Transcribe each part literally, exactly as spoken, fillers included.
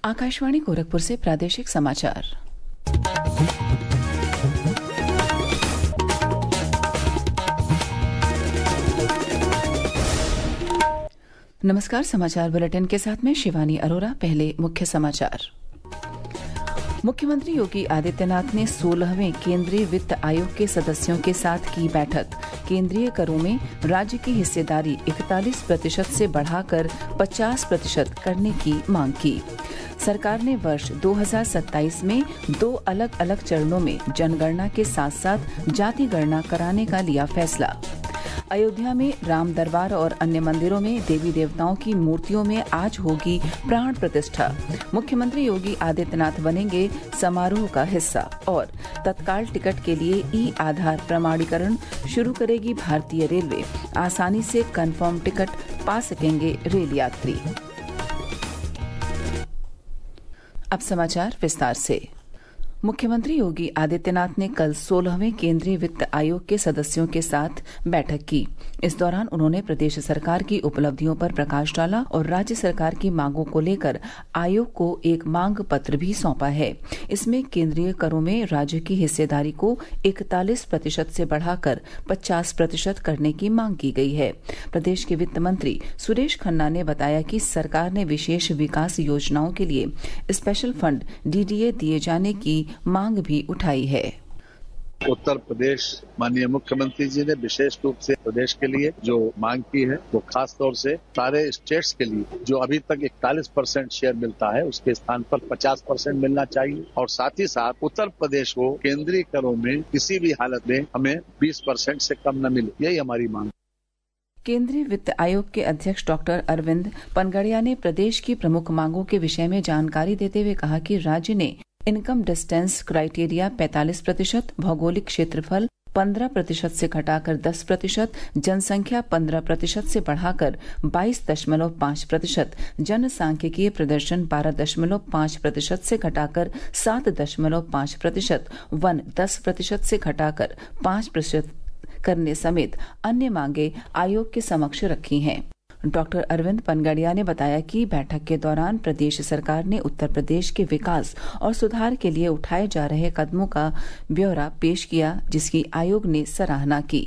आकाशवाणी गोरखपुर से प्रादेशिक समाचार। नमस्कार, समाचार बुलेटिन के साथ में शिवानी अरोरा। पहले मुख्य समाचार। मुख्यमंत्री योगी आदित्यनाथ ने सोलहवें केंद्रीय वित्त आयोग के सदस्यों के साथ की बैठक। केंद्रीय करों में राज्य की हिस्सेदारी इकतालीस प्रतिशत से बढ़ाकर पचास प्रतिशत करने की मांग की। सरकार ने वर्ष दो हज़ार सत्ताईस में दो अलग अलग चरणों में जनगणना के साथ साथ जाति गणना कराने का लिया फैसला। अयोध्या में राम दरबार और अन्य मंदिरों में देवी देवताओं की मूर्तियों में आज होगी प्राण प्रतिष्ठा। मुख्यमंत्री योगी आदित्यनाथ बनेंगे समारोह का हिस्सा। और तत्काल टिकट के लिए ई आधार प्रमाणीकरण शुरू करेगी भारतीय रेलवे। आसानी से कंफर्म टिकट पा सकेंगे रेल यात्री। अब समाचार विस्तार से। मुख्यमंत्री योगी आदित्यनाथ ने कल सोलहवें केंद्रीय वित्त आयोग के सदस्यों के साथ बैठक की। इस दौरान उन्होंने प्रदेश सरकार की उपलब्धियों पर प्रकाश डाला और राज्य सरकार की मांगों को लेकर आयोग को एक मांग पत्र भी सौंपा है। इसमें केंद्रीय करों में राज्य की हिस्सेदारी को इकतालीस प्रतिशत से बढ़ाकर पचास प्रतिशत करने की मांग की गई है। प्रदेश के वित्त मंत्री सुरेश खन्ना ने बताया कि सरकार ने विशेष विकास योजनाओं के लिए स्पेशल फंड डीडीए दिए जाने की मांग भी उठाई है। उत्तर प्रदेश माननीय मुख्यमंत्री जी ने विशेष रूप से प्रदेश के लिए जो मांग की है वो खास तौर से सारे स्टेट्स के लिए जो अभी तक इकतालीस परसेंट शेयर मिलता है उसके स्थान पर पचास परसेंट मिलना चाहिए और साथ ही साथ उत्तर प्रदेश को केंद्रीय करों में किसी भी हालत में हमें बीस परसेंट से कम न मिले, यही हमारी मांग। केंद्रीय वित्त आयोग के अध्यक्ष डॉक्टर अरविंद पनगड़िया ने प्रदेश की प्रमुख मांगों के विषय में जानकारी देते हुए कहा कि राज्य ने इनकम डिस्टेंस क्राइटेरिया पैंतालीस प्रतिशत, भौगोलिक क्षेत्रफल पंद्रह प्रतिशत से घटाकर दस प्रतिशत, जनसंख्या पंद्रह प्रतिशत से बढ़ाकर बाईस दशमलव पांच प्रतिशत, जनसांख्यिकीय प्रदर्शन बारह दशमलव पांच प्रतिशत से घटाकर सात दशमलव पांच प्रतिशत, वन दस प्रतिशत से घटाकर पांच प्रतिशत करने समेत अन्य मांगे आयोग के समक्ष रखी हैं। डॉक्टर अरविंद पनगड़िया ने बताया कि बैठक के दौरान प्रदेश सरकार ने उत्तर प्रदेश के विकास और सुधार के लिए उठाए जा रहे कदमों का ब्यौरा पेश किया, जिसकी आयोग ने सराहना की।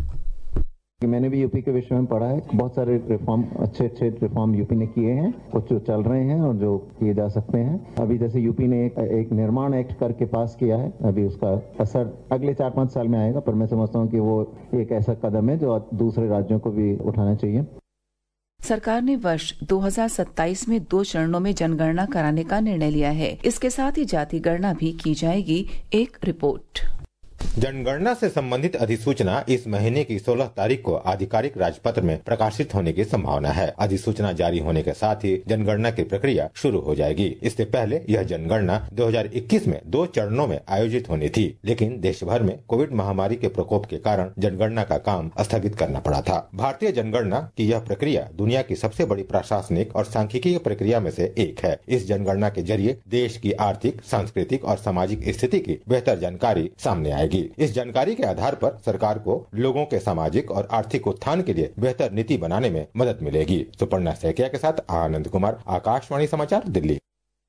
मैंने भी यूपी के विषय में पढ़ा है। बहुत सारे रिफॉर्म, अच्छे अच्छे रिफॉर्म यूपी ने किए हैं, कुछ जो चल रहे हैं और जो किए जा सकते हैं। अभी जैसे यूपी ने एक, एक निर्माण एक्ट करके पास किया है, अभी उसका असर अगले चार पांच साल में आएगा, पर मैं समझता हूँ कि वो एक ऐसा कदम है जो दूसरे राज्यों को भी उठाना चाहिए। सरकार ने वर्ष दो हज़ार सत्ताईस में दो चरणों में जनगणना कराने का निर्णय लिया है। इसके साथ ही जाति गणना भी की जाएगी। एक रिपोर्ट। जनगणना से संबंधित अधिसूचना इस महीने की सोलह तारीख को आधिकारिक राजपत्र में प्रकाशित होने की संभावना है। अधिसूचना जारी होने के साथ ही जनगणना की प्रक्रिया शुरू हो जाएगी। इससे पहले यह जनगणना दो हज़ार इक्कीस में दो चरणों में आयोजित होनी थी, लेकिन देश भर में कोविड महामारी के प्रकोप के कारण जनगणना का काम स्थगित करना पड़ा था। भारतीय जनगणना की यह प्रक्रिया दुनिया की सबसे बड़ी प्रशासनिक और सांख्यिकीय प्रक्रिया में से एक है। इस जनगणना के जरिए देश की आर्थिक, सांस्कृतिक और सामाजिक स्थिति की बेहतर जानकारी सामने आएगी। इस जानकारी के आधार पर सरकार को लोगों के सामाजिक और आर्थिक उत्थान के लिए बेहतर नीति बनाने में मदद मिलेगी। सुपर्णा सैकिया के साथ आनंद कुमार, आकाशवाणी समाचार, दिल्ली।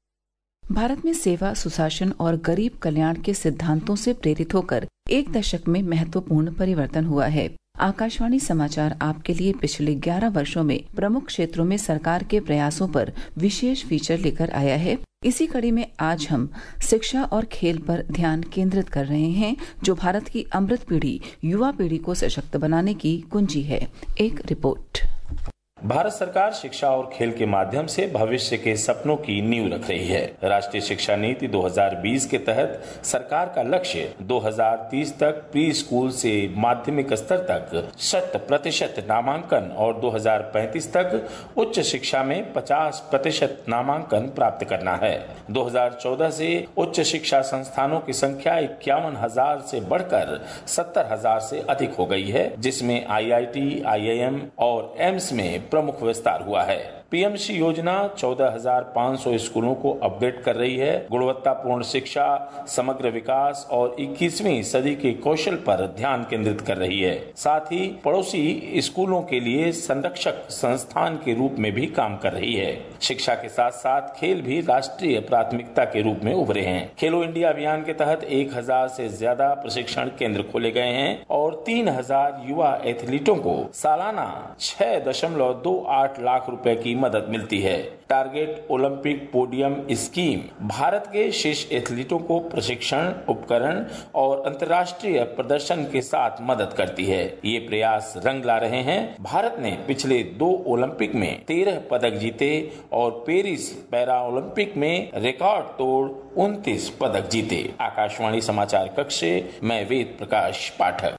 भारत में सेवा, सुशासन और गरीब कल्याण के सिद्धांतों से प्रेरित होकर एक दशक में महत्वपूर्ण परिवर्तन हुआ है। आकाशवाणी समाचार आपके लिए पिछले ग्यारह वर्षों में प्रमुख क्षेत्रों में सरकार के प्रयासों पर विशेष फीचर लेकर आया है। इसी कड़ी में आज हम शिक्षा और खेल पर ध्यान केंद्रित कर रहे हैं, जो भारत की अमृत पीढ़ी, युवा पीढ़ी को सशक्त बनाने की कुंजी है। एक रिपोर्ट। भारत सरकार शिक्षा और खेल के माध्यम से भविष्य के सपनों की नींव रख रही है। राष्ट्रीय शिक्षा नीति दो हज़ार बीस के तहत सरकार का लक्ष्य दो हज़ार तीस तक प्री स्कूल से माध्यमिक स्तर तक शत प्रतिशत नामांकन और दो हज़ार पैंतीस तक उच्च शिक्षा में पचास प्रतिशत नामांकन प्राप्त करना है। दो हज़ार चौदह से उच्च शिक्षा संस्थानों की संख्या इक्यावन हजार से बढ़कर सत्तर हजार से अधिक हो गई है, जिसमें I I T, I I M और एम्स में प्रमुख विस्तार हुआ है। पीएमसी योजना चौदह हजार पाँच सौ स्कूलों को अपग्रेड कर रही है। गुणवत्तापूर्ण शिक्षा, समग्र विकास और इक्कीसवीं सदी के कौशल पर ध्यान केंद्रित कर रही है। साथ ही पड़ोसी स्कूलों के लिए संरक्षक संस्थान के रूप में भी काम कर रही है। शिक्षा के साथ साथ खेल भी राष्ट्रीय प्राथमिकता के रूप में उभरे हैं। खेलो इंडिया अभियान के तहत एक हजार से ज्यादा प्रशिक्षण केंद्र खोले गए हैं और तीन हजार युवा एथलीटों को सालाना छह दशमलव दो आठ लाख रुपए की मदद मिलती है। Target Olympic podium scheme Bharat के शीर्ष एथलीटों को प्रशिक्षण, उपकरण और अंतर्राष्ट्रीय प्रदर्शन के साथ मदद करती है। ये प्रयास रंग ला रहे हैं। भारत ने पिछले दो ओलंपिक में तेरह पदक जीते और पेरिस पैरा ओलंपिक में रिकॉर्ड तोड़ उनतीस पदक जीते। आकाशवाणी समाचार कक्ष से मैं वेद प्रकाश पाठक।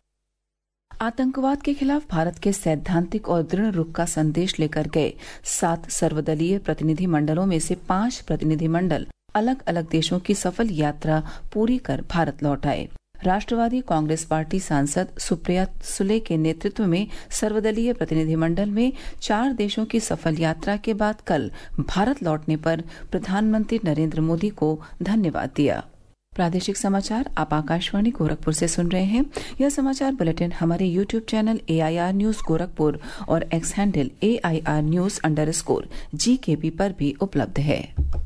आतंकवाद के खिलाफ भारत के सैद्धांतिक और दृढ़ रुख का संदेश लेकर गए सात सर्वदलीय प्रतिनिधि मंडलों में से पांच प्रतिनिधि मंडल अलग अलग देशों की सफल यात्रा पूरी कर भारत लौट आए। राष्ट्रवादी कांग्रेस पार्टी सांसद सुप्रिया सुले के नेतृत्व में सर्वदलीय प्रतिनिधिमंडल में चार देशों की सफल यात्रा के बाद कल भारत लौटने पर प्रधानमंत्री नरेंद्र मोदी को धन्यवाद दिया। प्रादेशिक समाचार आप आकाशवाणी गोरखपुर से सुन रहे हैं। यह समाचार बुलेटिन हमारे YouTube channel A I R news Gorakhpur और X handle A I R news underscore G K P पर भी उपलब्ध है।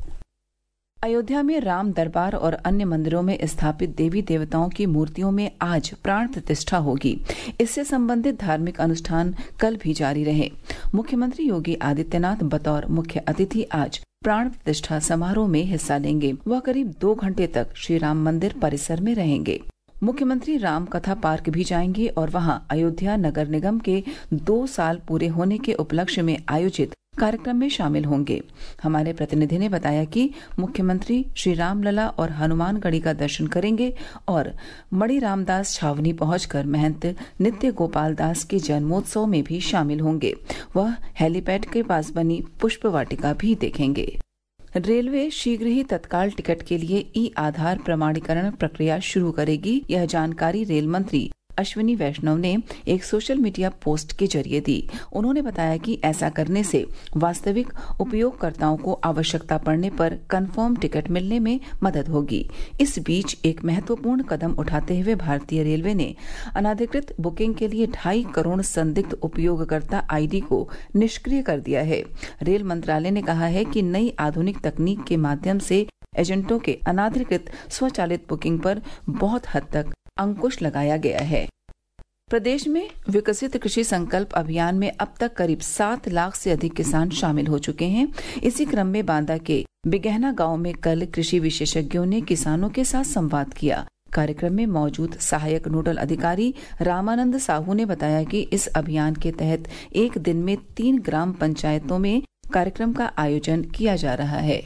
अयोध्या में राम दरबार और अन्य मंदिरों में स्थापित देवी देवताओं की मूर्तियों में आज प्राण प्रतिष्ठा होगी। इससे संबंधित धार्मिक अनुष्ठान कल भी जारी रहे। मुख्यमंत्री योगी आदित्यनाथ बतौर मुख्य अतिथि आज प्राण प्रतिष्ठा समारोह में हिस्सा लेंगे। वह करीब दो घंटे तक श्री राम मंदिर परिसर में रहेंगे। मुख्यमंत्री राम कथा पार्क भी जाएंगे और वहां अयोध्या नगर निगम के दो साल पूरे होने के उपलक्ष्य में आयोजित कार्यक्रम में शामिल होंगे। हमारे प्रतिनिधि ने बताया कि मुख्यमंत्री श्री रामलला और हनुमानगढ़ी का दर्शन करेंगे और मणि रामदास छावनी पहुंचकर महंत नित्य गोपाल दास के जन्मोत्सव में भी शामिल होंगे। वह हेलीपैड के पास बनी पुष्प वाटिका भी देखेंगे। रेलवे शीघ्र ही तत्काल टिकट के लिए ई आधार प्रमाणीकरण प्रक्रिया शुरू करेगी। यह जानकारी रेल मंत्री अश्विनी वैष्णव ने एक सोशल मीडिया पोस्ट के जरिए दी। उन्होंने बताया कि ऐसा करने से वास्तविक उपयोगकर्ताओं को आवश्यकता पड़ने पर कंफर्म टिकट मिलने में मदद होगी। इस बीच एक महत्वपूर्ण कदम उठाते हुए भारतीय रेलवे ने अनाधिकृत बुकिंग के लिए ढाई करोड़ संदिग्ध उपयोगकर्ता आईडी को निष्क्रिय कर दिया है। रेल मंत्रालय ने कहा है कि नई आधुनिक तकनीक के माध्यम से एजेंटों के अनाधिकृत स्वचालित बुकिंग पर बहुत हद तक अंकुश लगाया गया है। प्रदेश में विकसित कृषि संकल्प अभियान में अब तक करीब सात लाख से अधिक किसान शामिल हो चुके हैं। इसी क्रम में बांदा के बिगहना गांव में कल कृषि विशेषज्ञों ने किसानों के साथ संवाद किया। कार्यक्रम में मौजूद सहायक नोडल अधिकारी रामानंद साहू ने बताया कि इस अभियान के तहत एक दिन में तीन ग्राम पंचायतों में कार्यक्रम का आयोजन किया जा रहा है।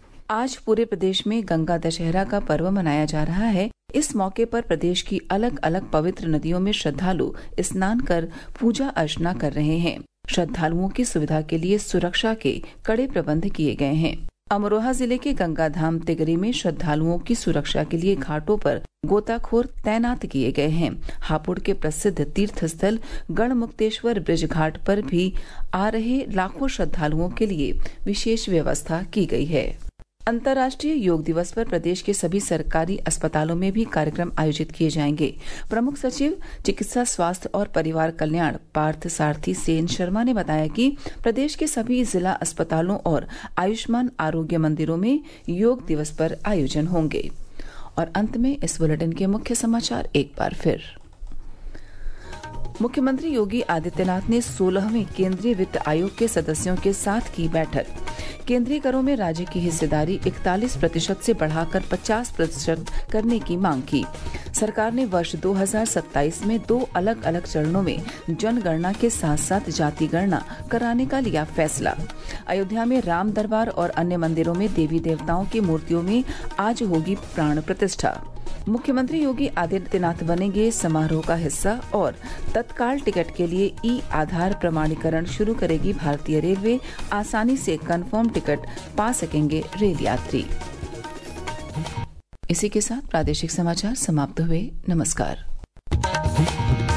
आज पूरे प्रदेश में गंगा दशहरा का पर्व मनाया जा रहा है। इस मौके पर प्रदेश की अलग अलग पवित्र नदियों में श्रद्धालु स्नान कर पूजा अर्चना कर रहे हैं। श्रद्धालुओं की सुविधा के लिए सुरक्षा के कड़े प्रबंध किए गए हैं। अमरोहा जिले के गंगाधाम तिगरी में श्रद्धालुओं की सुरक्षा के लिए घाटों पर गोताखोर तैनात किए गए हैं। हापुड़ के प्रसिद्ध तीर्थ स्थल गढ़मुक्तेश्वर ब्रिज घाट पर भी आ रहे लाखों श्रद्धालुओं के लिए विशेष व्यवस्था की गई है। अंतर्राष्ट्रीय योग दिवस पर प्रदेश के सभी सरकारी अस्पतालों में भी कार्यक्रम आयोजित किए जाएंगे। प्रमुख सचिव चिकित्सा स्वास्थ्य और परिवार कल्याण पार्थ सारथी सेन शर्मा ने बताया कि प्रदेश के सभी जिला अस्पतालों और आयुष्मान आरोग्य मंदिरों में योग दिवस पर आयोजन होंगे। और अंत में इस बुलेटिन के मुख्य समाचार एक बार फिर। मुख्यमंत्री योगी आदित्यनाथ ने सोलहवें केंद्रीय वित्त आयोग के सदस्यों के साथ की बैठक। केंद्रीय करों में राज्य की हिस्सेदारी इकतालीस प्रतिशत से बढ़ाकर पचास प्रतिशत करने की मांग की। सरकार ने वर्ष दो हज़ार सत्ताईस में दो अलग अलग चरणों में जनगणना के साथ साथ जाति गणना कराने का लिया फैसला। अयोध्या में राम दरबार और अन्य मंदिरों में देवी देवताओं की मूर्तियों में आज होगी प्राण प्रतिष्ठा। मुख्यमंत्री योगी आदित्यनाथ बनेंगे समारोह का हिस्सा और तत्काल टिकट के लिए ई आधार प्रमाणीकरण शुरू करेगी भारतीय रेलवे। आसानी से कंफर्म टिकट पा सकेंगे रेल यात्री। इसी के साथ प्रादेशिक समाचार समाप्त हुए। नमस्कार।